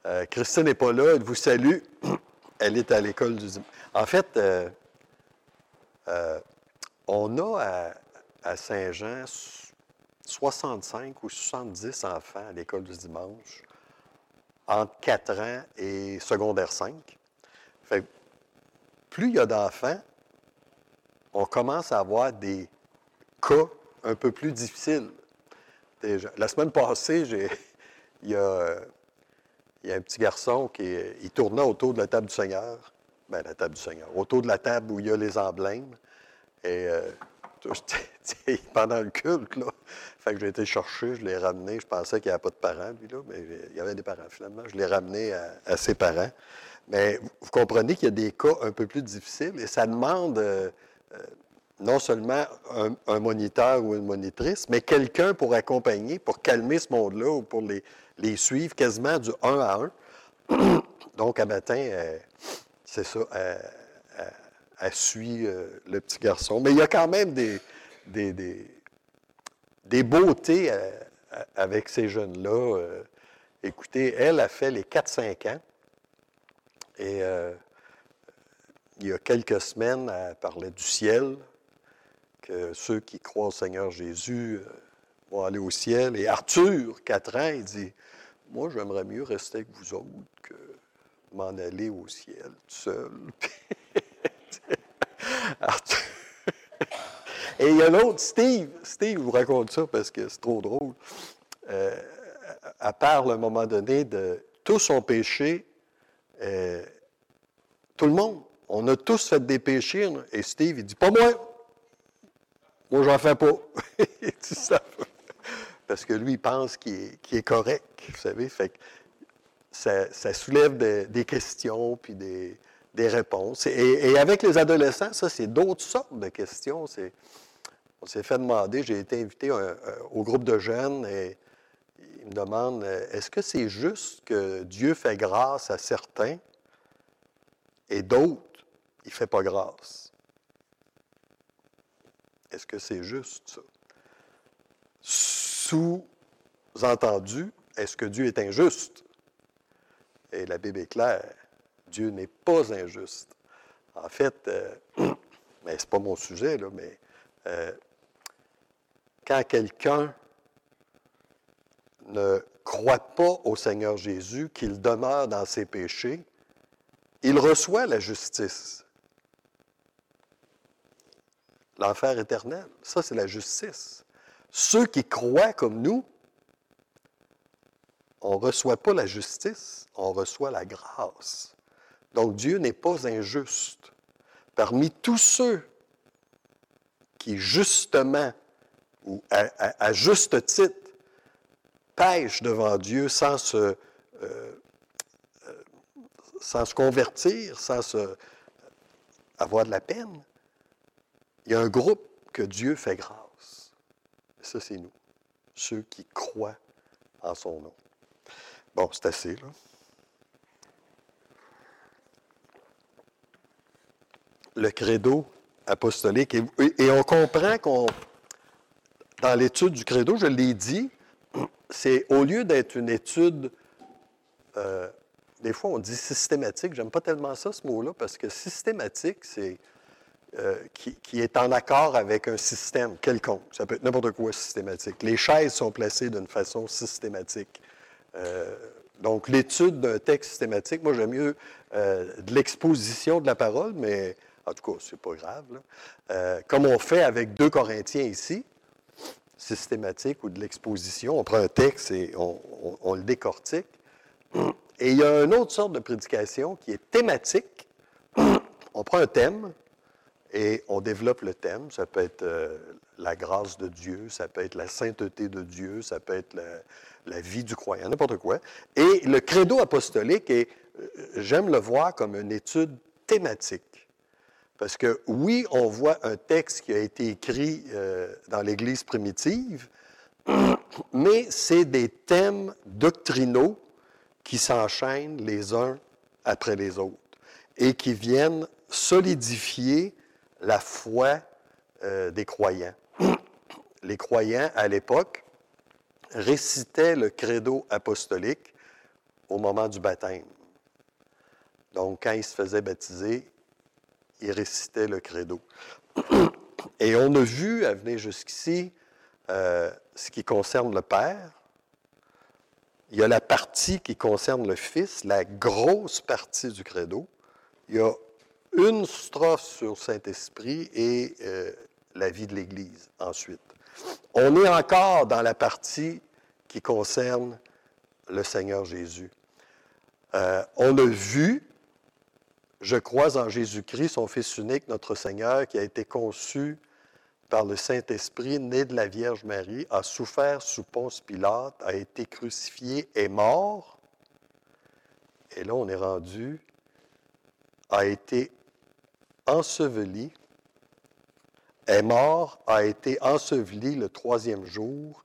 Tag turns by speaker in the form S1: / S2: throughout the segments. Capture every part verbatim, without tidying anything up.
S1: Euh, Christine n'est pas là, elle vous salue. Elle est à l'école du dimanche. En fait, euh, euh, on a à, à Saint-Jean soixante-cinq ou soixante-dix enfants à l'école du dimanche, entre quatre ans et secondaire cinq. Fait que plus il y a d'enfants, on commence à avoir des cas un peu plus difficiles. Déjà. La semaine passée, j'ai, il, y a, il y a un petit garçon qui il tournait autour de la table du Seigneur. Bien, la table du Seigneur. Autour de la table où il y a les emblèmes. Et euh, pendant le culte, là, fait que j'ai été chercher, je l'ai ramené. Je pensais qu'il n'y avait pas de parents, lui, là, mais il y avait des parents, finalement. Je l'ai ramené à, à ses parents. Mais vous comprenez qu'il y a des cas un peu plus difficiles et ça demande euh, euh, non seulement un, un moniteur ou une monitrice, mais quelqu'un pour accompagner, pour calmer ce monde-là ou pour les, les suivre quasiment du un à un. Donc, à matin, euh, c'est ça, elle, elle, elle suit euh, le petit garçon. Mais il y a quand même des, des, des, des beautés euh, avec ces jeunes-là. Euh, écoutez, elle a fait les quatre cinq ans. Et euh, il y a quelques semaines, elle parlait du ciel, que ceux qui croient au Seigneur Jésus euh, vont aller au ciel. Et Arthur, quatre ans, il dit, « Moi, j'aimerais mieux rester avec vous autres que m'en aller au ciel tout seul. » Arthur. Et il y a l'autre, Steve. Steve, je vous raconte ça parce que c'est trop drôle. Euh, elle parle à un moment donné de tout son péché. Euh, tout le monde. On a tous fait des péchés. Et Steve, il dit, pas moi. Moi, j'en fais pas. Il dit ça. Parce que lui, il pense qu'il est, qu'il est correct. Vous savez, fait que ça, ça soulève de, des questions puis des, des réponses. Et, et avec les adolescents, ça, c'est d'autres sortes de questions. C'est, on s'est fait demander, j'ai été invité un, un, au groupe de jeunes et ils me demandent, est-ce que c'est juste que Dieu fait grâce à certains et d'autres, il ne fait pas grâce? Est-ce que c'est juste ça? Sous-entendu, est-ce que Dieu est injuste? Et la Bible est claire, Dieu n'est pas injuste. En fait, euh, mais ce n'est pas mon sujet, là, mais euh, quand quelqu'un ne croit pas au Seigneur Jésus, qu'il demeure dans ses péchés, il reçoit la justice. L'enfer éternel, ça c'est la justice. Ceux qui croient comme nous, on ne reçoit pas la justice, on reçoit la grâce. Donc Dieu n'est pas injuste. Parmi tous ceux qui justement, ou à, à, à juste titre, pêchent devant Dieu sans se, euh, euh, sans se convertir, sans se, avoir de la peine, il y a un groupe que Dieu fait grâce. Ça, c'est nous, ceux qui croient en son nom. Bon, c'est assez, là. Le credo apostolique. Et, et on comprend qu'on, dans l'étude du credo, je l'ai dit, c'est au lieu d'être une étude, euh, des fois on dit systématique, j'aime pas tellement ça, ce mot-là, parce que systématique, c'est euh, qui, qui est en accord avec un système quelconque. Ça peut être n'importe quoi systématique. Les chaises sont placées d'une façon systématique. Euh, donc, l'étude d'un texte systématique, moi, j'aime mieux euh, de l'exposition de la parole, mais en tout cas, c'est pas grave, là. Euh, comme on fait avec deux Corinthiens ici, systématique ou de l'exposition, on prend un texte et on, on, on le décortique. Et il y a une autre sorte de prédication qui est thématique. On prend un thème et on développe le thème. Ça peut être euh, la grâce de Dieu, ça peut être la sainteté de Dieu, ça peut être la, la vie du croyant, n'importe quoi. Et le credo apostolique, est, j'aime le voir comme une étude thématique. Parce que oui, on voit un texte qui a été écrit euh, dans l'Église primitive, mais c'est des thèmes doctrinaux qui s'enchaînent les uns après les autres et qui viennent solidifier la foi euh, des croyants. Les croyants, à l'époque, récitaient le credo apostolique au moment du baptême. Donc, quand il se faisait baptiser, il récitait le credo. Et on a vu, à venir jusqu'ici, euh, ce qui concerne le Père. Il y a la partie qui concerne le Fils, la grosse partie du credo. Il y a une strophe sur le Saint-Esprit et euh, la vie de l'Église ensuite. On est encore dans la partie qui concerne le Seigneur Jésus. Euh, on a vu, je crois en Jésus-Christ, son Fils unique, notre Seigneur, qui a été conçu par le Saint-Esprit, né de la Vierge Marie, a souffert sous Ponce Pilate, a été crucifié et mort. Et là, on est rendu, a été enseveli, est mort, a été enseveli le troisième jour.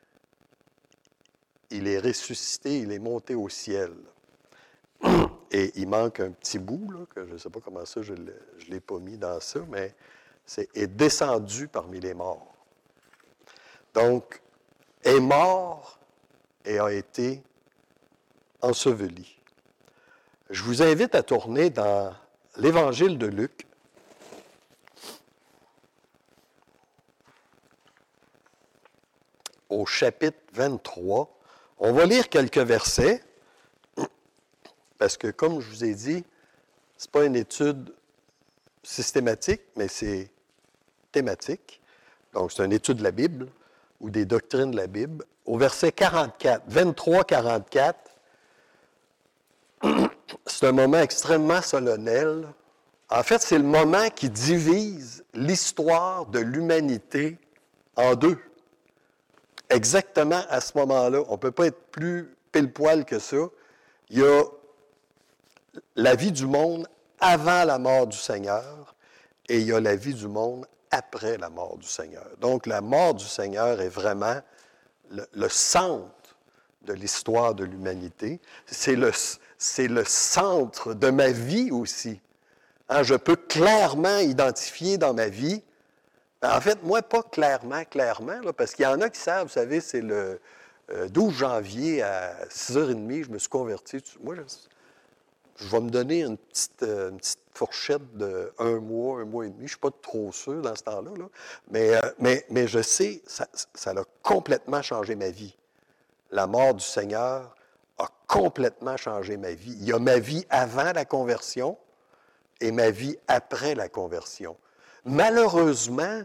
S1: Il est ressuscité, il est monté au ciel. Et il manque un petit bout, là, que je ne sais pas comment ça, je ne l'ai pas mis dans ça, mais c'est « est descendu parmi les morts ». Donc, est mort et a été enseveli. Je vous invite à tourner dans l'Évangile de Luc. Au chapitre vingt-trois. On va lire quelques versets, parce que, comme je vous ai dit, ce n'est pas une étude systématique, mais c'est thématique. Donc, c'est une étude de la Bible ou des doctrines de la Bible. Au verset quarante-quatre, vingt-trois quarante-quatre, c'est un moment extrêmement solennel. En fait, c'est le moment qui divise l'histoire de l'humanité en deux. Exactement à ce moment-là, on ne peut pas être plus pile-poil que ça. Il y a la vie du monde avant la mort du Seigneur et il y a la vie du monde après la mort du Seigneur. Donc, la mort du Seigneur est vraiment le, le centre de l'histoire de l'humanité. C'est le, c'est le centre de ma vie aussi. Hein, je peux clairement identifier dans ma vie. En fait, moi, pas clairement, clairement, là, parce qu'il y en a qui savent, vous savez, c'est le euh, douze janvier à six heures trente, je me suis converti. Moi, je, je vais me donner une petite, euh, une petite fourchette de un mois, un mois et demi. Je ne suis pas trop sûr dans ce temps-là, là. Mais, euh, mais, mais je sais, ça, ça a complètement changé ma vie. La mort du Seigneur a complètement changé ma vie. Il y a ma vie avant la conversion et ma vie après la conversion. Malheureusement,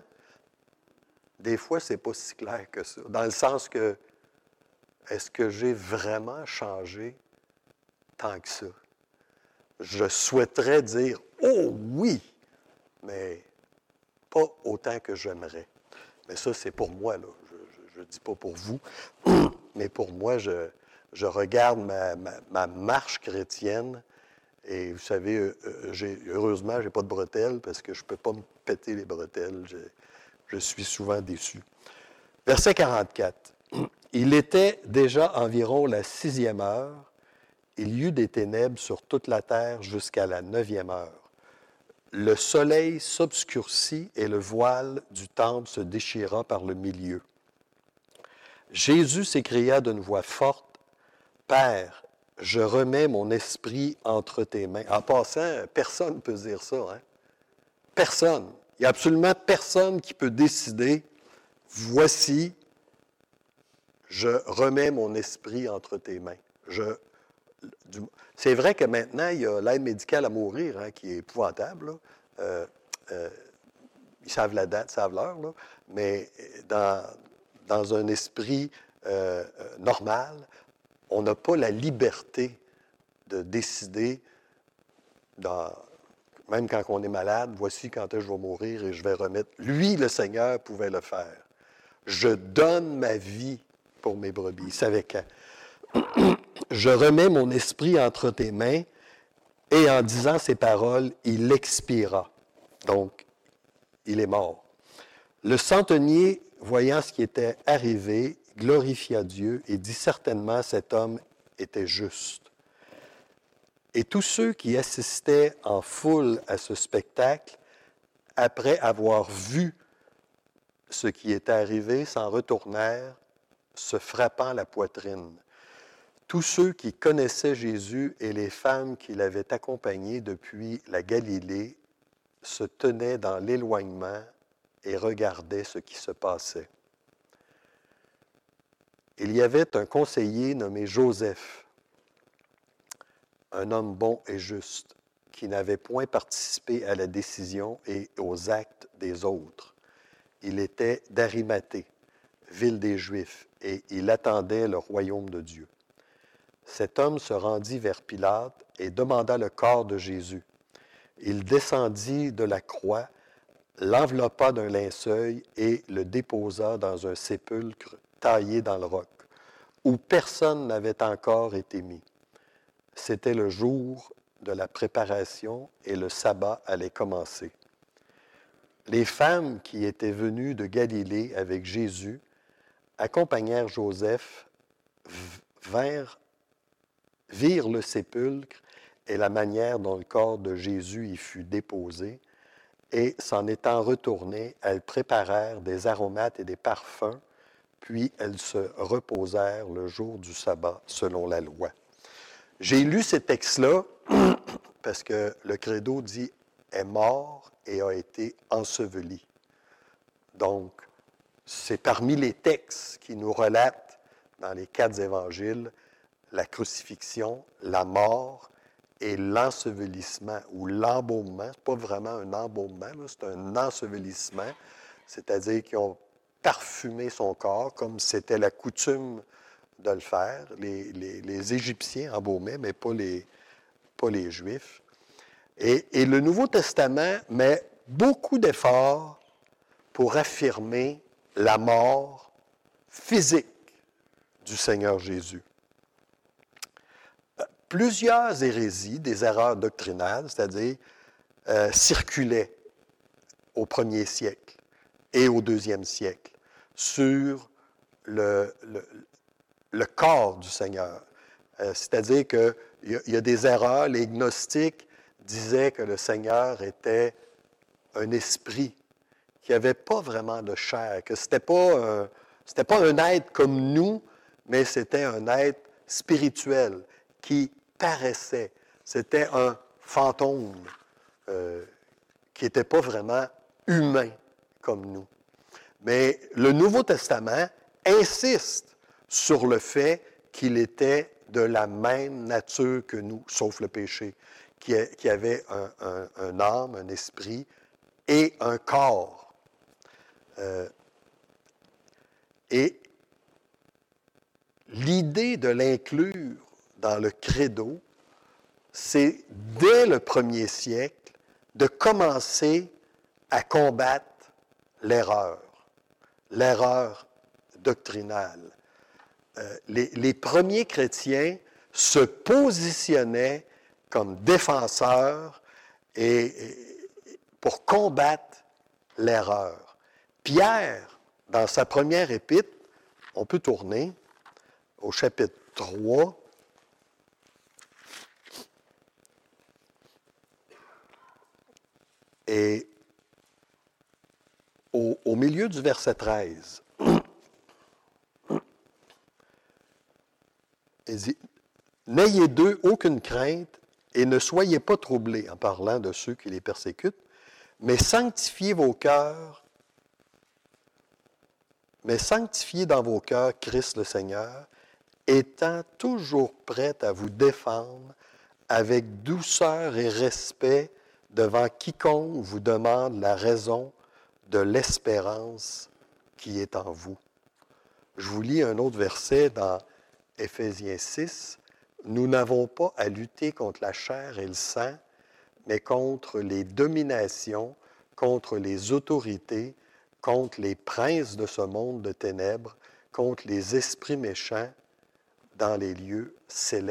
S1: des fois, ce n'est pas si clair que ça. Dans le sens que, est-ce que j'ai vraiment changé tant que ça? Je souhaiterais dire, oh oui, mais pas autant que j'aimerais. Mais ça, c'est pour moi, là. Je ne dis pas pour vous, mais pour moi, je, je regarde ma, ma, ma marche chrétienne et vous savez, euh, j'ai, heureusement, je n'ai pas de bretelles parce que je ne peux pas me péter les bretelles. Je, je suis souvent déçu. Verset quarante-quatre. Il était déjà environ la sixième heure. Il y eut des ténèbres sur toute la terre jusqu'à la neuvième heure. Le soleil s'obscurcit et le voile du temple se déchira par le milieu. Jésus s'écria d'une voix forte, « Père, je remets mon esprit entre tes mains. » En passant, personne ne peut dire ça. Hein? Personne. Il n'y a absolument personne qui peut décider, « Voici, je remets mon esprit entre tes mains. » Je, du, c'est vrai que maintenant, il y a l'aide médicale à mourir, hein, qui est épouvantable. Là. Euh, euh, ils savent la date, ils savent l'heure, là, mais dans, dans un esprit euh, normal, on n'a pas la liberté de décider, dans, même quand on est malade, voici quand je vais mourir et je vais remettre. Lui, le Seigneur, pouvait le faire. Je donne ma vie pour mes brebis. Il savait quand. Je remets mon esprit entre tes mains, et en disant ces paroles, il expira. Donc, il est mort. Le centenier, voyant ce qui était arrivé, glorifia Dieu et dit certainement cet homme était juste. Et tous ceux qui assistaient en foule à ce spectacle, après avoir vu ce qui était arrivé, s'en retournèrent, se frappant la poitrine. tous ceux qui connaissaient Jésus et les femmes qui l'avaient accompagné depuis la Galilée se tenaient dans l'éloignement et regardaient ce qui se passait. Il y avait un conseiller nommé Joseph, un homme bon et juste, qui n'avait point participé à la décision et aux actes des autres. Il était d'Arimathée, ville des Juifs, et il attendait le royaume de Dieu. Cet homme se rendit vers Pilate et demanda le corps de Jésus. Il descendit de la croix, l'enveloppa d'un linceul et le déposa dans un sépulcre taillé dans le roc, où personne n'avait encore été mis. C'était le jour de la préparation et le sabbat allait commencer. Les femmes qui étaient venues de Galilée avec Jésus accompagnèrent Joseph, vinrent, virent le sépulcre et la manière dont le corps de Jésus y fut déposé, et s'en étant retournées, elles préparèrent des aromates et des parfums, puis elles se reposèrent le jour du sabbat selon la loi. J'ai lu ces textes-là parce que le credo dit « est mort et a été enseveli ». Donc, c'est parmi les textes qui nous relatent dans les quatre évangiles la crucifixion, la mort et l'ensevelissement ou l'embaumement. Ce n'est pas vraiment un embaumement, là, c'est un ensevelissement, c'est-à-dire qu'ils ont parfumé son corps comme c'était la coutume de le faire. Les, les, les Égyptiens embaumaient, mais pas les, pas les Juifs. Et, et le Nouveau Testament met beaucoup d'efforts pour affirmer la mort physique du Seigneur Jésus. Plusieurs hérésies, des erreurs doctrinales, c'est-à-dire, euh, circulaient au premier siècle et au deuxième siècle sur le, le, le corps du Seigneur. Euh, c'est-à-dire qu'il y, y a des erreurs. Les gnostiques disaient que le Seigneur était un esprit, qui n'avait pas vraiment de chair, que ce n'était pas, euh, c'était pas un être comme nous, mais c'était un être spirituel qui paraissait. C'était un fantôme euh, qui n'était pas vraiment humain comme nous. Mais le Nouveau Testament insiste sur le fait qu'il était de la même nature que nous, sauf le péché, qui, qui avait un, un, un âme, un esprit et un corps. Euh, et l'idée de l'inclure dans le credo, c'est dès le premier siècle de commencer à combattre l'erreur, l'erreur doctrinale. Euh, les, les premiers chrétiens se positionnaient comme défenseurs et, et pour combattre l'erreur. Pierre, dans sa première épître, on peut tourner au chapitre trois, et au, au milieu du verset treize, il dit « N'ayez d'eux aucune crainte et ne soyez pas troublés, en parlant de ceux qui les persécutent, mais sanctifiez vos cœurs, mais sanctifiez dans vos cœurs Christ le Seigneur, étant toujours prêt à vous défendre avec douceur et respect devant quiconque vous demande la raison de l'espérance qui est en vous. » Je vous lis un autre verset dans Éphésiens six. « Nous n'avons pas à lutter contre la chair et le sang, mais contre les dominations, contre les autorités, contre les princes de ce monde de ténèbres, contre les esprits méchants dans les lieux célestes. »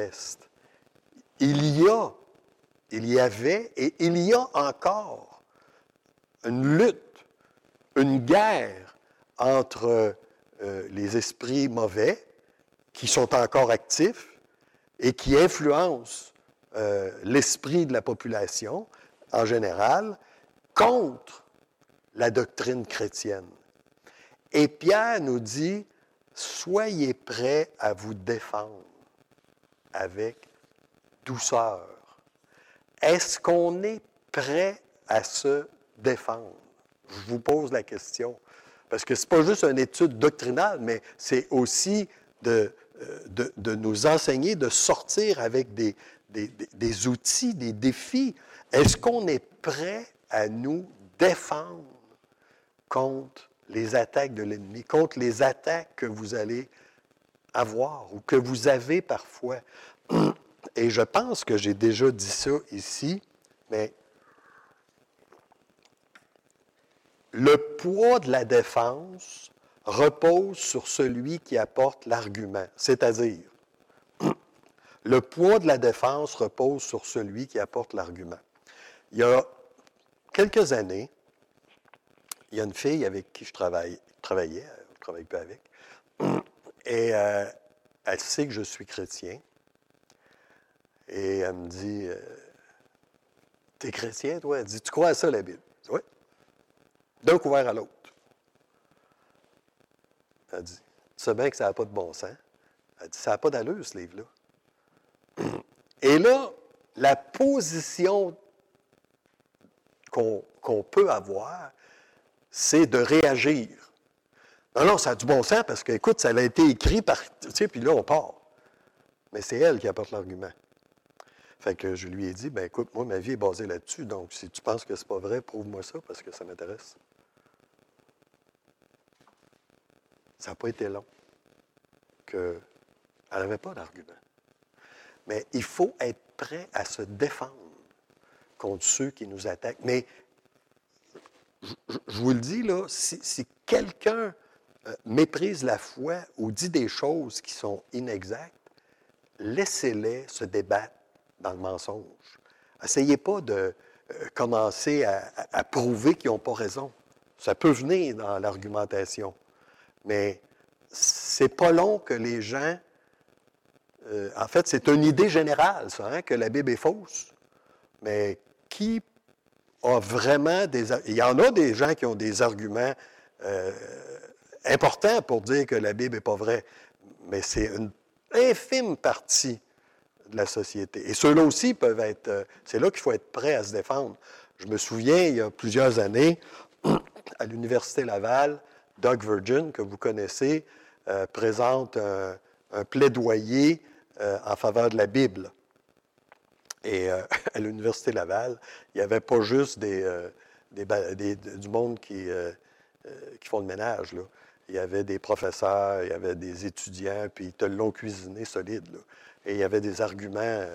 S1: Il y a, il y avait et il y a encore une lutte, une guerre entre euh, les esprits mauvais qui sont encore actifs et qui influencent euh, l'esprit de la population en général contre la doctrine chrétienne. Et Pierre nous dit, soyez prêts à vous défendre. avec douceur. Est-ce qu'on est prêt à se défendre? Je vous pose la question. Parce que ce n'est pas juste une étude doctrinale, mais c'est aussi de, de, de nous enseigner de sortir avec des, des, des outils, des défis. Est-ce qu'on est prêt à nous défendre contre les attaques de l'ennemi, contre les attaques que vous allez avoir ou que vous avez parfois? Et je pense que j'ai déjà dit ça ici, mais le poids de la défense repose sur celui qui apporte l'argument, c'est-à-dire, le poids de la défense repose sur celui qui apporte l'argument. Il y a quelques années, il y a une fille avec qui je travaille, travaillais, je ne travaille pas avec, et euh, elle sait que je suis chrétien, et elle me dit, euh, « T'es chrétien, toi? » Elle dit, « Tu crois à ça, la Bible? » Je dis, « Oui. » D'un couvert à l'autre. Elle dit, « Tu sais bien que ça n'a pas de bon sens. » Elle dit, « Ça n'a pas d'allure, ce livre-là. » Et là, la position qu'on, qu'on peut avoir, c'est de réagir. Non, non, ça a du bon sens parce que, écoute, ça a été écrit par... Tu sais, puis là, on part. Mais c'est elle qui apporte l'argument. Fait que je lui ai dit, ben écoute, moi, ma vie est basée là-dessus, donc si tu penses que c'est pas vrai, prouve-moi ça parce que ça m'intéresse. Ça n'a pas été long qu'elle n'avait pas d'argument. Mais il faut être prêt à se défendre contre ceux qui nous attaquent. Mais je, je vous le dis, là, si, si quelqu'un euh, méprise la foi ou dit des choses qui sont inexactes, laissez-les se débattre dans le mensonge. Essayez pas de euh, commencer à, à, à prouver qu'ils n'ont pas raison. Ça peut venir dans l'argumentation. Mais c'est pas long que les gens... Euh, en fait, c'est une idée générale, ça, hein, que la Bible est fausse. Mais qui a vraiment des... Il y en a des gens qui ont des arguments euh, importants pour dire que la Bible n'est pas vraie. Mais c'est une infime partie de la société. Et ceux-là aussi peuvent être... Euh, c'est là qu'il faut être prêt à se défendre. Je me souviens, il y a plusieurs années, à l'Université Laval, Doug Virgin, que vous connaissez, euh, présente un, un plaidoyer euh, en faveur de la Bible. Et euh, à l'Université Laval, il n'y avait pas juste des, euh, des, des, du monde qui, euh, qui font le ménage, là. Il y avait des professeurs, il y avait des étudiants, puis ils te l'ont cuisiné solide, là. Et il y avait des arguments. Euh,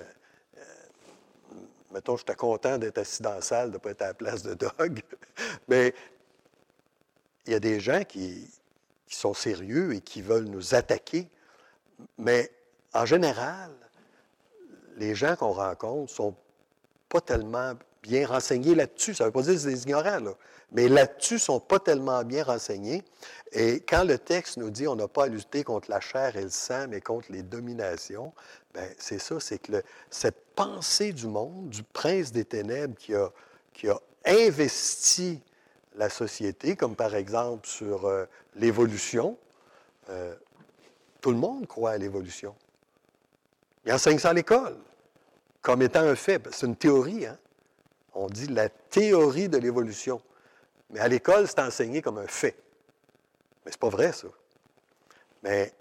S1: mettons, j'étais content d'être assis dans la salle, de ne pas être à la place de Doug. Mais il y a des gens qui, qui sont sérieux et qui veulent nous attaquer. Mais en général, les gens qu'on rencontre ne sont pas tellement bien renseignés là-dessus. Ça ne veut pas dire que c'est des ignorants, là. Mais là-dessus, ils ne sont pas tellement bien renseignés. Et quand le texte nous dit qu'on n'a pas à lutter contre la chair et le sang, mais contre les dominations, bien, c'est ça, c'est que le, cette pensée du monde, du prince des ténèbres qui a, qui a investi la société, comme par exemple sur euh, l'évolution, euh, tout le monde croit à l'évolution. Il enseigne ça à l'école, comme étant un fait. C'est une théorie, hein? On dit la théorie de l'évolution. Mais à l'école, c'est enseigné comme un fait. Mais c'est pas vrai, ça. Mais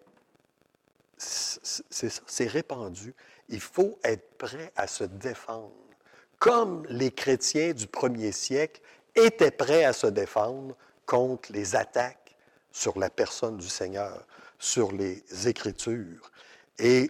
S1: c'est ça, c'est répandu. Il faut être prêt à se défendre. Comme les chrétiens du premier siècle étaient prêts à se défendre contre les attaques sur la personne du Seigneur, sur les Écritures. Et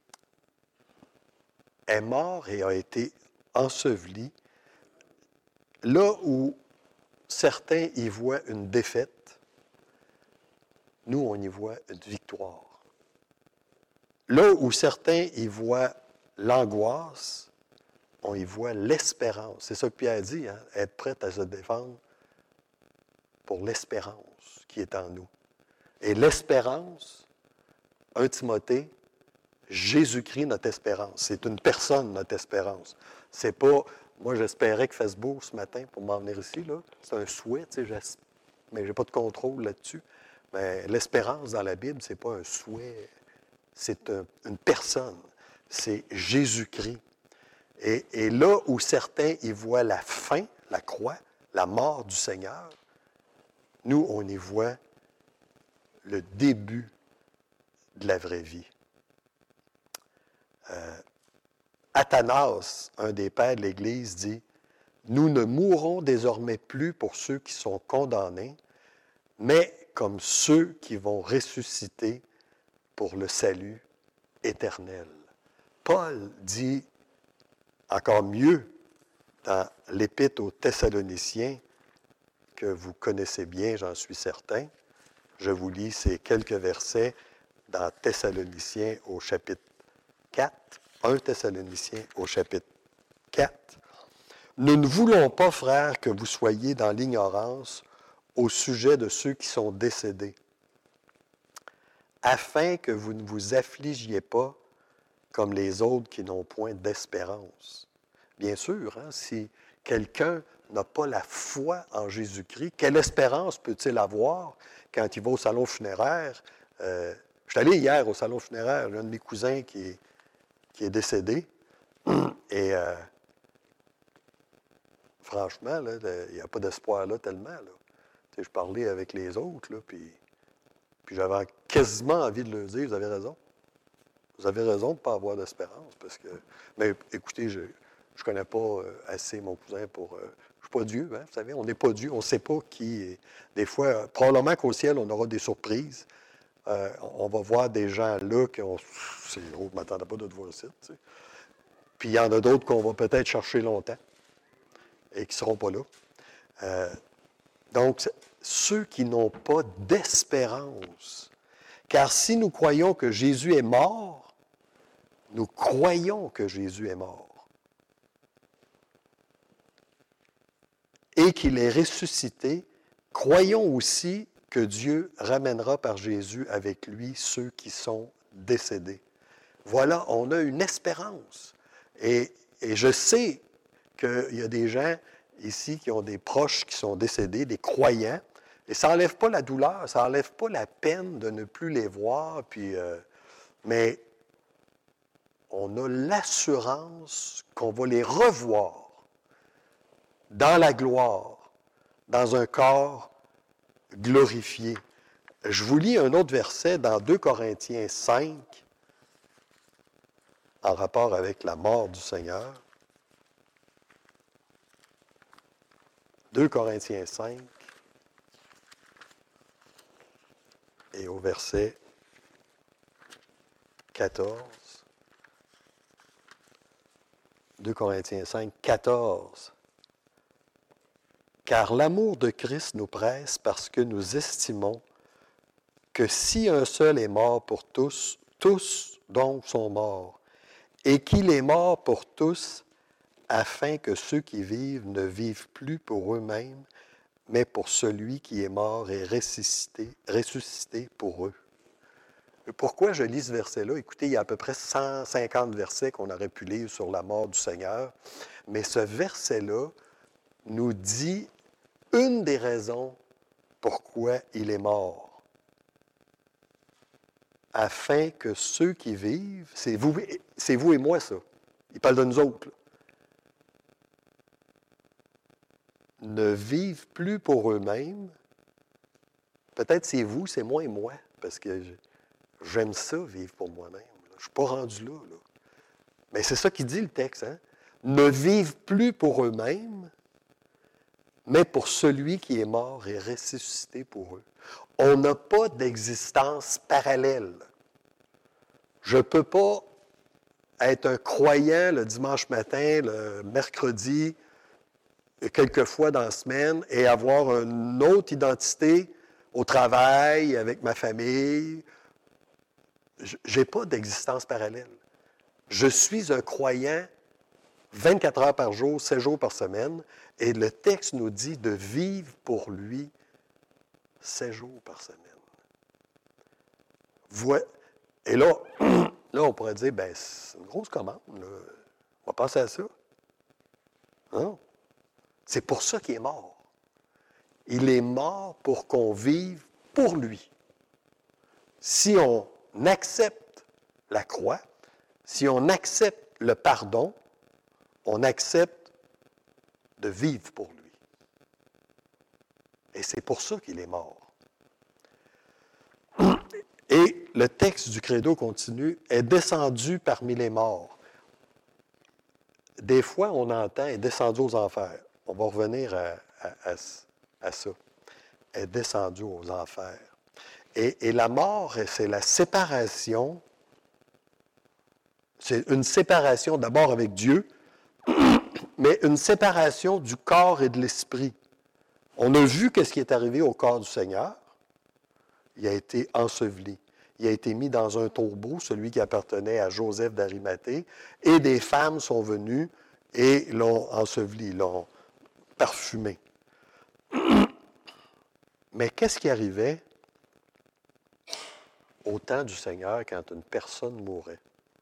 S1: est mort et a été enseveli là où certains y voient une défaite, nous, on y voit une victoire. Là où certains y voient l'angoisse, on y voit l'espérance. C'est ça que Pierre dit, hein? Être prêt à se défendre pour l'espérance qui est en nous. Et l'espérance, un Timothée, Jésus-Christ, notre espérance. C'est une personne, notre espérance. C'est pas... Moi, j'espérais que Facebook, ce matin, pour m'en venir ici, là, c'est un souhait, tu sais, mais je n'ai pas de contrôle là-dessus. Mais l'espérance dans la Bible, ce n'est pas un souhait, c'est un, une personne. c'est Jésus-Christ. Et, et là où certains y voient la fin, la croix, la mort du Seigneur, nous, on y voit le début de la vraie vie. Euh, Athanas, un des pères de l'Église, dit « Nous ne mourrons désormais plus pour ceux qui sont condamnés, mais comme ceux qui vont ressusciter pour le salut éternel. » Paul dit encore mieux dans l'Épître aux Thessaloniciens, que vous connaissez bien, j'en suis certain. Je vous lis ces quelques versets dans Thessaloniciens au chapitre quatre, un Thessaloniciens au chapitre quatre. « Nous ne voulons pas, frères, que vous soyez dans l'ignorance au sujet de ceux qui sont décédés, afin que vous ne vous affligiez pas comme les autres qui n'ont point d'espérance. » Bien sûr, hein, si quelqu'un n'a pas la foi en Jésus-Christ, quelle espérance peut-il avoir quand il va au salon funéraire? Euh, je suis allé hier au salon funéraire, j'ai un de mes cousins qui est, qui est décédé, et euh, franchement, là, il n'y a pas d'espoir là tellement. Là. Tu sais, je parlais avec les autres, là, puis, puis j'avais quasiment envie de leur dire, vous avez raison. Vous avez raison de ne pas avoir d'espérance, parce que, mais écoutez, je ne connais pas assez mon cousin pour... Euh, je ne suis pas Dieu, hein, vous savez, on n'est pas Dieu, on ne sait pas qui est. Des fois, euh, probablement qu'au ciel, on aura des surprises. Euh, on va voir des gens là qui ont... C'est drôle, je ne m'attendais pas de te voir ici, tu sais. Puis il y en a d'autres qu'on va peut-être chercher longtemps et qui ne seront pas là. Euh, donc, ceux qui n'ont pas d'espérance, car si nous croyons que Jésus est mort, nous croyons que Jésus est mort et qu'il est ressuscité, croyons aussi que Dieu ramènera par Jésus avec lui ceux qui sont décédés. Voilà, on a une espérance. Et, et je sais qu'il y a des gens ici qui ont des proches qui sont décédés, des croyants, et ça n'enlève pas la douleur, ça n'enlève pas la peine de ne plus les voir, puis, euh, mais on a l'assurance qu'on va les revoir dans la gloire, dans un corps glorifié. Je vous lis un autre verset dans deux Corinthiens cinq, en rapport avec la mort du Seigneur. deux Corinthiens cinq, et au verset quatorze. deux Corinthiens cinq, quatorze. « Car l'amour de Christ nous presse parce que nous estimons que si un seul est mort pour tous, tous donc sont morts, et qu'il est mort pour tous, afin que ceux qui vivent ne vivent plus pour eux-mêmes, mais pour celui qui est mort et ressuscité, ressuscité pour eux. » Pourquoi je lis ce verset-là? Écoutez, il y a à peu près cent cinquante versets qu'on aurait pu lire sur la mort du Seigneur, mais ce verset-là nous dit une des raisons pourquoi il est mort. Afin que ceux qui vivent, c'est vous, c'est vous et moi ça, il parle de nous autres, là, ne vivent plus pour eux-mêmes. Peut-être c'est vous, c'est moi et moi, parce que j'aime ça, vivre pour moi-même. Je ne suis pas rendu là, là. Mais c'est ça qui dit le texte. Hein? Ne vivent plus pour eux-mêmes, mais pour celui qui est mort et ressuscité pour eux. On n'a pas d'existence parallèle. Je ne peux pas être un croyant le dimanche matin, le mercredi, quelques fois dans la semaine, et avoir une autre identité au travail, avec ma famille. Je n'ai pas d'existence parallèle. Je suis un croyant vingt-quatre heures par jour, sept jours par semaine, et le texte nous dit de vivre pour lui sept jours par semaine. Et là, là, on pourrait dire, ben c'est une grosse commande, là. On va penser à ça. Non? C'est pour ça qu'il est mort. Il est mort pour qu'on vive pour lui. Si on accepte la croix, Si on accepte le pardon, on accepte de vivre pour lui. Et c'est pour ça qu'il est mort. Et le texte du Credo continue, est descendu parmi les morts. Des fois, on entend, est descendu aux enfers. On va revenir à, à, à, à ça. Est descendu aux enfers. Et, et la mort, c'est la séparation. C'est une séparation d'abord avec Dieu, mais une séparation du corps et de l'esprit. On a vu qu'est-ce qui est arrivé au corps du Seigneur. Il a été enseveli. Il a été mis dans un tombeau, celui qui appartenait à Joseph d'Arimathée, et des femmes sont venues et l'ont enseveli, l'ont parfumé. Mais qu'est-ce qui arrivait au temps du Seigneur quand une personne mourait?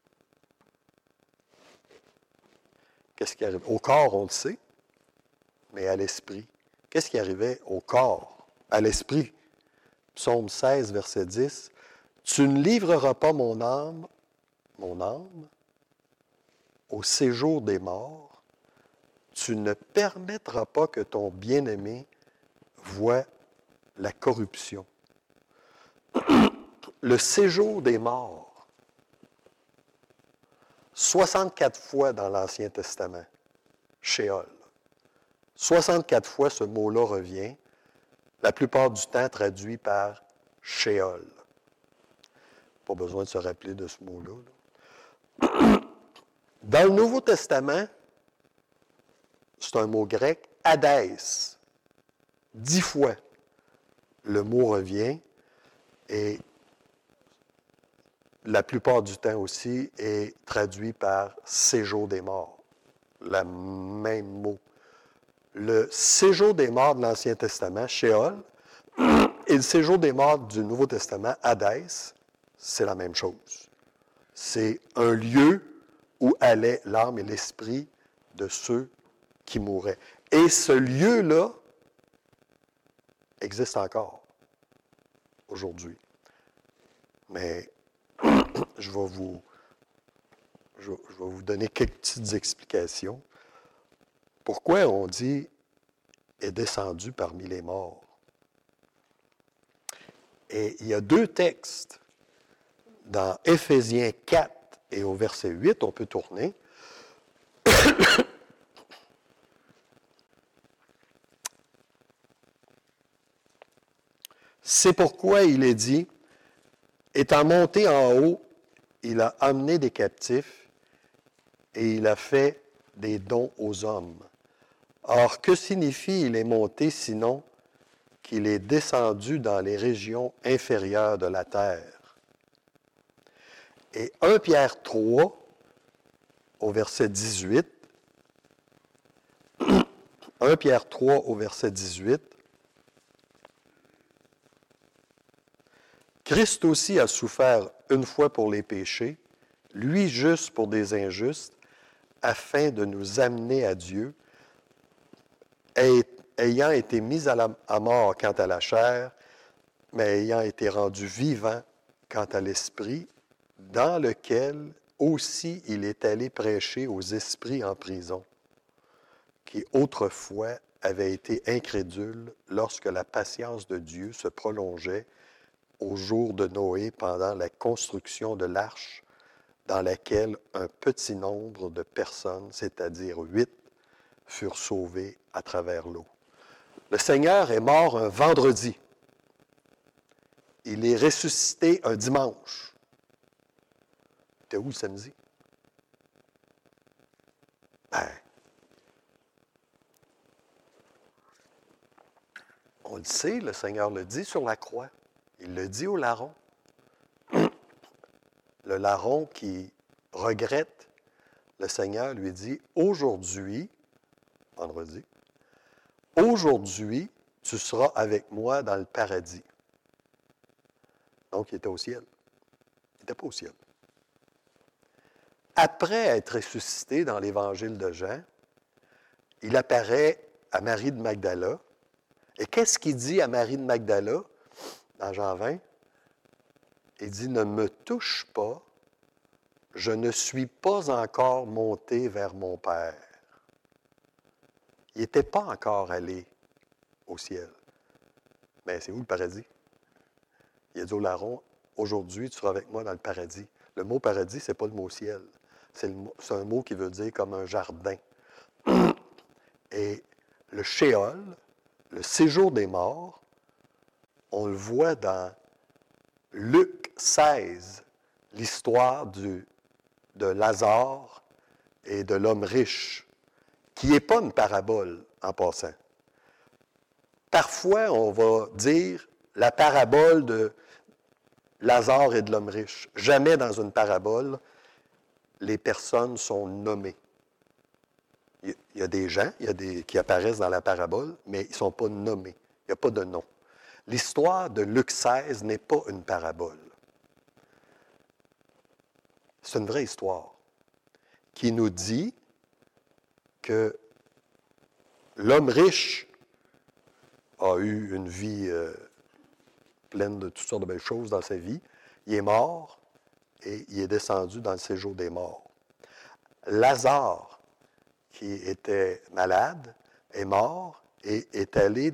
S1: Qu'est-ce qui arrivait? Au corps, on le sait, mais à l'esprit. Qu'est-ce qui arrivait au corps, à l'esprit? Psaume seize, verset dix. « Tu ne livreras pas mon âme, mon âme, au séjour des morts. Tu ne permettras pas que ton bien-aimé voie la corruption. » Le séjour des morts, soixante-quatre fois dans l'Ancien Testament, Sheol. soixante-quatre fois ce mot-là revient, la plupart du temps traduit par Sheol. Pas besoin de se rappeler de ce mot-là. Dans le Nouveau Testament, c'est un mot grec, Hadès. Dix fois, le mot revient et la plupart du temps aussi est traduit par séjour des morts. Le même mot. Le séjour des morts de l'Ancien Testament, Sheol, et le séjour des morts du Nouveau Testament, Hadès, c'est la même chose. C'est un lieu où allait l'âme et l'esprit de ceux qui mouraient. Et ce lieu-là existe encore aujourd'hui. Mais je vais vous, je, je vais vous donner quelques petites explications. Pourquoi on dit « est descendu parmi les morts ». Et il y a deux textes dans Éphésiens quatre et au verset huit, on peut tourner. C'est pourquoi il est dit, étant monté en haut, il a amené des captifs et il a fait des dons aux hommes. Or, que signifie il est monté sinon qu'il est descendu dans les régions inférieures de la terre? Et un Pierre trois, au verset dix-huit, un Pierre trois au verset dix-huit, Christ aussi a souffert une fois pour les péchés, lui juste pour des injustes, afin de nous amener à Dieu, ayant été mis à, la, à mort quant à la chair, mais ayant été rendu vivant quant à l'esprit, dans lequel aussi il est allé prêcher aux esprits en prison, qui autrefois avaient été incrédules lorsque la patience de Dieu se prolongeait au jour de Noé pendant la construction de l'arche, dans laquelle un petit nombre de personnes, c'est-à-dire huit, furent sauvées à travers l'eau. Le Seigneur est mort un vendredi. Il est ressuscité un dimanche. T'es où le samedi? Ben, on le sait, le Seigneur le dit sur la croix. Il le dit au larron. Le larron qui regrette, le Seigneur lui dit, aujourd'hui, vendredi, aujourd'hui, tu seras avec moi dans le paradis. Donc, il était au ciel. Il n'était pas au ciel. Après être ressuscité dans l'Évangile de Jean, il apparaît à Marie de Magdala. Et qu'est-ce qu'il dit à Marie de Magdala dans Jean vingt? Il dit, ne me touche pas, je ne suis pas encore monté vers mon Père. Il n'était pas encore allé au ciel. Mais c'est où le paradis? Il a dit au larron, aujourd'hui, tu seras avec moi dans le paradis. Le mot paradis, ce n'est pas le mot ciel. C'est, le mot, c'est un mot qui veut dire comme un jardin. Et le Shéol, le séjour des morts, on le voit dans Luc seize, l'histoire du, de Lazare et de l'homme riche, qui n'est pas une parabole en passant. Parfois, on va dire la parabole de Lazare et de l'homme riche. Jamais dans une parabole, les personnes sont nommées. Il y a des gens il y a des, qui apparaissent dans la parabole, mais ils ne sont pas nommés. Il n'y a pas de nom. L'histoire de Luc seize n'est pas une parabole. C'est une vraie histoire qui nous dit que l'homme riche a eu une vie euh, pleine de toutes sortes de belles choses dans sa vie. Il est mort et il est descendu dans le séjour des morts. Lazare, qui était malade, est mort et est allé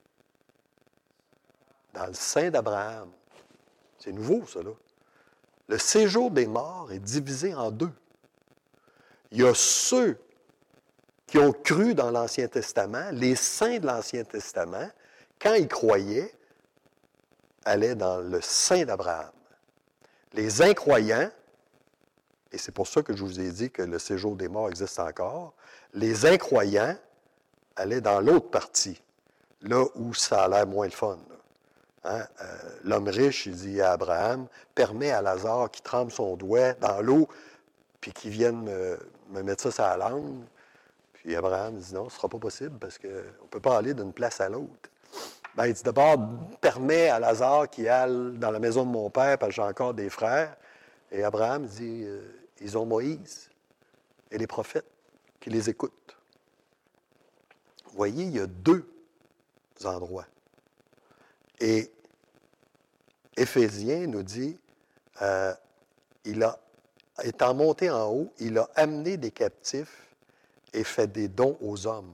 S1: dans le sein d'Abraham. C'est nouveau, ça, là. Le séjour des morts est divisé en deux. Il y a ceux qui ont cru dans l'Ancien Testament, les saints de l'Ancien Testament, quand ils croyaient, allaient dans le sein d'Abraham. Les incroyants, et c'est pour ça que je vous ai dit que le séjour des morts existe encore, les incroyants allaient dans l'autre partie, là où ça a l'air moins le fun. Hein? Euh, l'homme riche, il dit à Abraham, permets à Lazare qui trempe son doigt dans l'eau, puis qu'il vienne me, me mettre ça sur la langue. Puis Abraham dit non, ce ne sera pas possible parce qu'on ne peut pas aller d'une place à l'autre. Ben, il dit d'abord, permets à Lazare qui aille dans la maison de mon père parce que j'ai encore des frères. Et Abraham dit, euh, ils ont Moïse et les prophètes qui les écoutent. Vous voyez, il y a deux endroits. Et Éphésiens nous dit, euh, il a, étant monté en haut, il a amené des captifs et fait des dons aux hommes.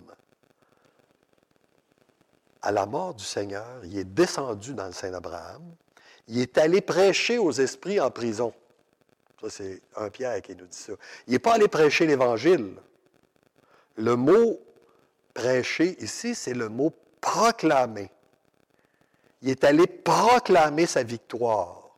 S1: À la mort du Seigneur, il est descendu dans le sein d'Abraham. Il est allé prêcher aux esprits en prison. Ça, c'est un Pierre qui nous dit ça. Il n'est pas allé prêcher l'Évangile. Le mot prêcher ici, c'est le mot proclamer. Il est allé proclamer sa victoire.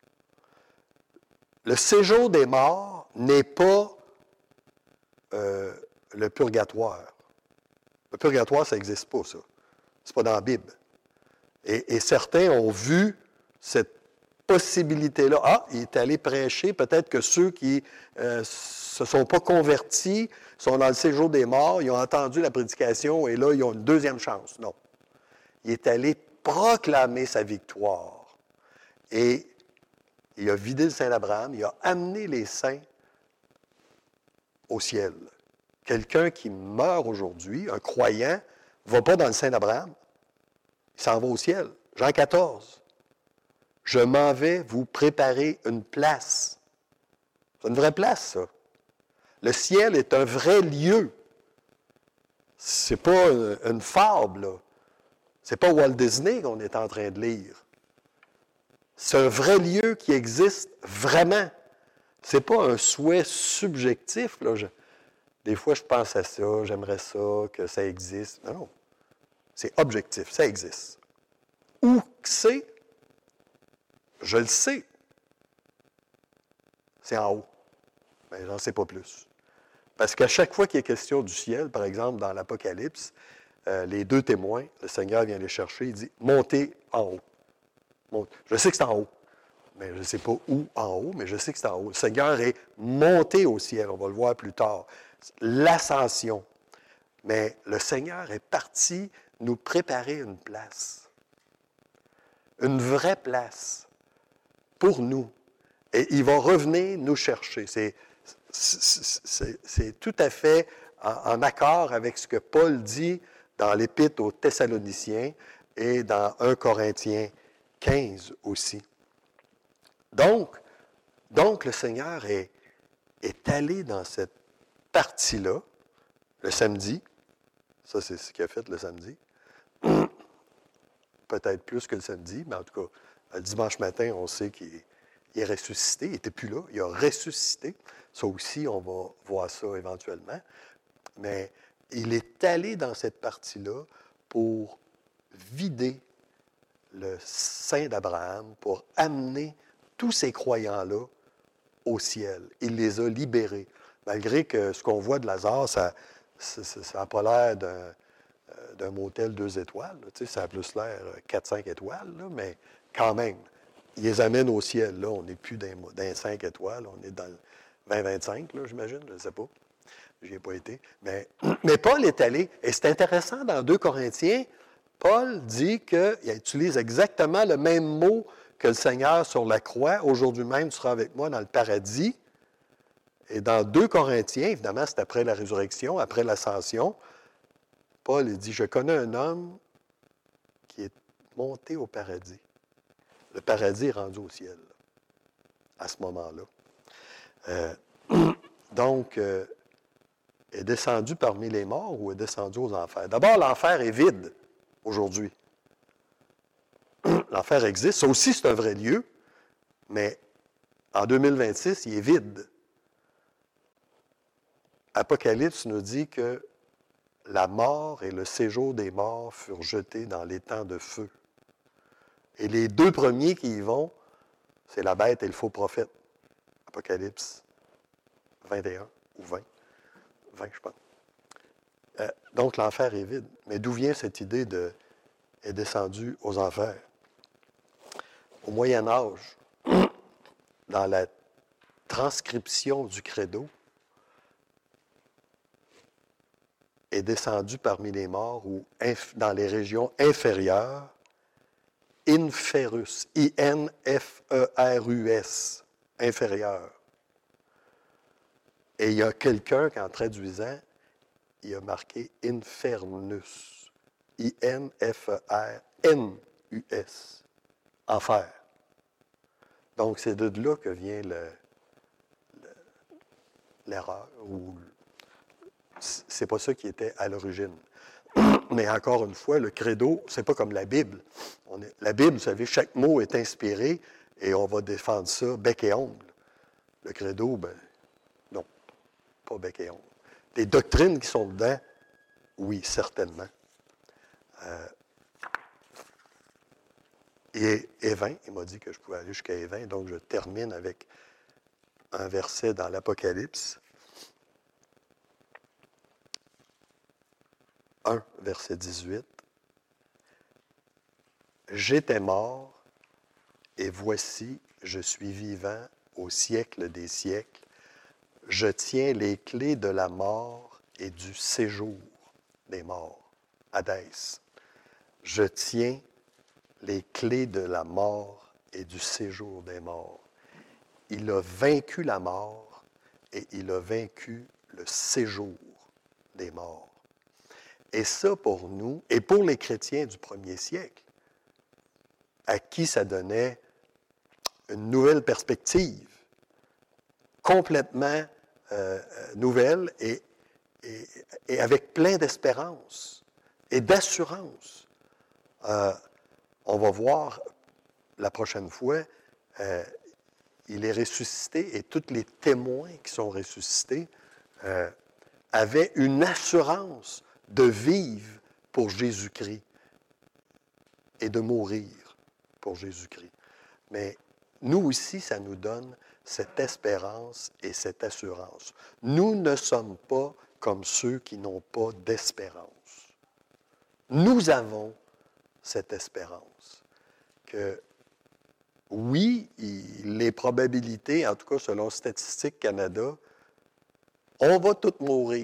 S1: Le séjour des morts n'est pas euh, le purgatoire. Le purgatoire, ça n'existe pas, ça. C'est pas dans la Bible. Et, et certains ont vu cette possibilité-là. Ah, il est allé prêcher. Peut-être que ceux qui ne euh, se sont pas convertis sont dans le séjour des morts, ils ont entendu la prédication et là, ils ont une deuxième chance. Non. Il est allé proclamer sa victoire. Et il a vidé le sein d'Abraham, il a amené les saints au ciel. Quelqu'un qui meurt aujourd'hui, un croyant, ne va pas dans le sein d'Abraham. Il s'en va au ciel. Jean quatorze. Je m'en vais vous préparer une place. C'est une vraie place, ça. Le ciel est un vrai lieu. C'est pas une fable, là. C'est pas Walt Disney qu'on est en train de lire. C'est un vrai lieu qui existe vraiment. C'est pas un souhait subjectif, là. Je, des fois, je pense à ça, j'aimerais ça, que ça existe. Non, non. C'est objectif, ça existe. Où c'est? Je le sais. C'est en haut. Mais j'en sais pas plus. Parce qu'à chaque fois qu'il est question du ciel, par exemple, dans l'Apocalypse, euh, les deux témoins, le Seigneur vient les chercher, il dit « Montez en haut. » Monte. Je sais que c'est en haut. Mais je ne sais pas où en haut, mais je sais que c'est en haut. Le Seigneur est monté au ciel, on va le voir plus tard. L'ascension. Mais le Seigneur est parti nous préparer une place. Une vraie place pour nous. Et il va revenir nous chercher. C'est, c'est, c'est, c'est tout à fait en, en accord avec ce que Paul dit dans l'Épître aux Thessaloniciens et dans un Corinthiens quinze aussi. Donc, donc le Seigneur est, est allé dans cette partie-là, le samedi. Ça, c'est ce qu'il a fait le samedi. Peut-être plus que le samedi, mais en tout cas, le dimanche matin, on sait qu'il est, il est ressuscité. Il n'était plus là. Il a ressuscité. Ça aussi, on va voir ça éventuellement. Mais il est allé dans cette partie-là pour vider le sein d'Abraham, pour amener tous ces croyants-là au ciel. Il les a libérés. Malgré que ce qu'on voit de Lazare, ça n'a pas l'air d'un, d'un motel deux étoiles. Tu sais, ça a plus l'air quatre cinq étoiles, là, mais quand même, il les amène au ciel. Là, on n'est plus dans, dans cinq étoiles, on est dans le vingt vingt-cinq, là, j'imagine, je ne sais pas. Je n'y ai pas été. Mais, mais Paul est allé, et c'est intéressant, dans deux Corinthiens, Paul dit qu'il utilise exactement le même mot que le Seigneur sur la croix. Aujourd'hui même, tu seras avec moi dans le paradis. Et dans deux Corinthiens, évidemment, c'est après la résurrection, après l'ascension, Paul il dit, je connais un homme qui est monté au paradis. Le paradis est rendu au ciel, à ce moment-là. Euh, donc, euh, est descendu parmi les morts ou est descendu aux enfers? D'abord, l'enfer est vide aujourd'hui. L'enfer existe. Ça aussi, c'est un vrai lieu, mais en deux mille vingt-six, il est vide. Apocalypse nous dit que la mort et le séjour des morts furent jetés dans l'étang de feu. Et les deux premiers qui y vont, c'est la bête et le faux prophète. Apocalypse vingt et un ou vingt. vingt, je pense. Euh, donc, l'enfer est vide. Mais d'où vient cette idée de « est descendu aux enfers » ? Au Moyen Âge, dans la transcription du credo, est descendu parmi les morts ou inf- dans les régions inférieures, inferus, I N F E R U S, inférieur. Et il y a quelqu'un qui, en traduisant, il a marqué infernus, I N F E R N U S, enfer. Donc, c'est de là que vient le, le, l'erreur, ou c'est pas ça qui était à l'origine. Mais encore une fois, le credo, c'est pas comme la Bible. On est, la Bible, vous savez, chaque mot est inspiré et on va défendre ça bec et ongle. Le credo, ben non, pas bec et ongle. Des doctrines qui sont dedans, oui, certainement. Euh, et Évin, il m'a dit que je pouvais aller jusqu'à Évin, donc je termine avec un verset dans l'Apocalypse. un, verset dix-huit. J'étais mort, et voici, je suis vivant au siècle des siècles. Je tiens les clés de la mort et du séjour des morts. Hadès. Je tiens les clés de la mort et du séjour des morts. Il a vaincu la mort et il a vaincu le séjour des morts. Et ça, pour nous, et pour les chrétiens du premier siècle, à qui ça donnait une nouvelle perspective, complètement euh, nouvelle et, et, et avec plein d'espérance et d'assurance. Euh, on va voir la prochaine fois, euh, il est ressuscité et tous les témoins qui sont ressuscités euh, avaient une assurance de vivre pour Jésus-Christ et de mourir pour Jésus-Christ. Mais nous aussi, ça nous donne cette espérance et cette assurance. Nous ne sommes pas comme ceux qui n'ont pas d'espérance. Nous avons cette espérance que, oui, il, les probabilités, en tout cas selon Statistique Canada, on va tous mourir.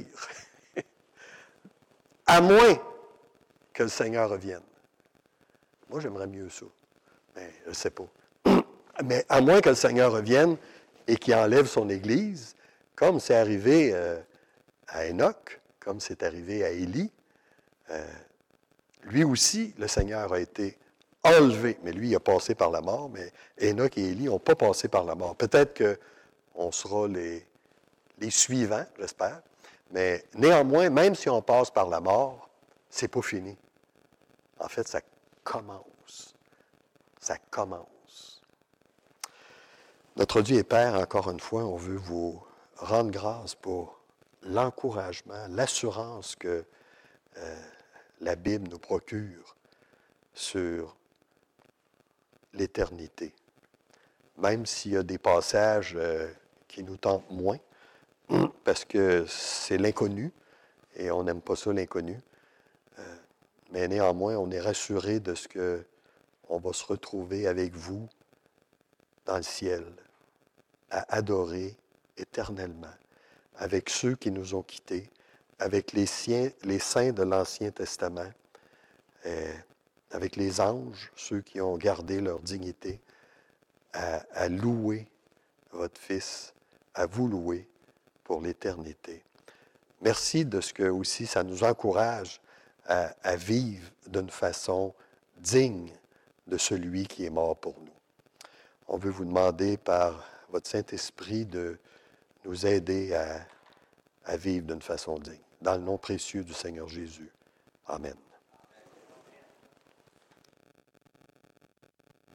S1: À moins que le Seigneur revienne. Moi, j'aimerais mieux ça. Mais je ne sais pas. Mais à moins que le Seigneur revienne et qu'il enlève son Église, comme c'est arrivé euh, à Enoch, comme c'est arrivé à Élie, euh, lui aussi, le Seigneur a été enlevé. Mais lui, il a passé par la mort, mais Enoch et Élie n'ont pas passé par la mort. Peut-être qu'on sera les, les suivants, j'espère. Mais néanmoins, même si on passe par la mort, c'est pas fini. En fait, ça commence. Ça commence. Notre Dieu et Père, encore une fois, on veut vous rendre grâce pour l'encouragement, l'assurance que euh, la Bible nous procure sur l'éternité. Même s'il y a des passages euh, qui nous tentent moins, parce que c'est l'inconnu, et on n'aime pas ça, l'inconnu. Euh, mais néanmoins, on est rassuré de ce qu'on va se retrouver avec vous dans le ciel, à adorer éternellement, avec ceux qui nous ont quittés, avec les, siens, les saints de l'Ancien Testament, euh, avec les anges, ceux qui ont gardé leur dignité, à, à louer votre Fils, à vous louer pour l'éternité. Merci de ce que aussi ça nous encourage à, à vivre d'une façon digne de celui qui est mort pour nous. On veut vous demander par votre Saint-Esprit de nous aider à, à vivre d'une façon digne. Dans le nom précieux du Seigneur Jésus. Amen.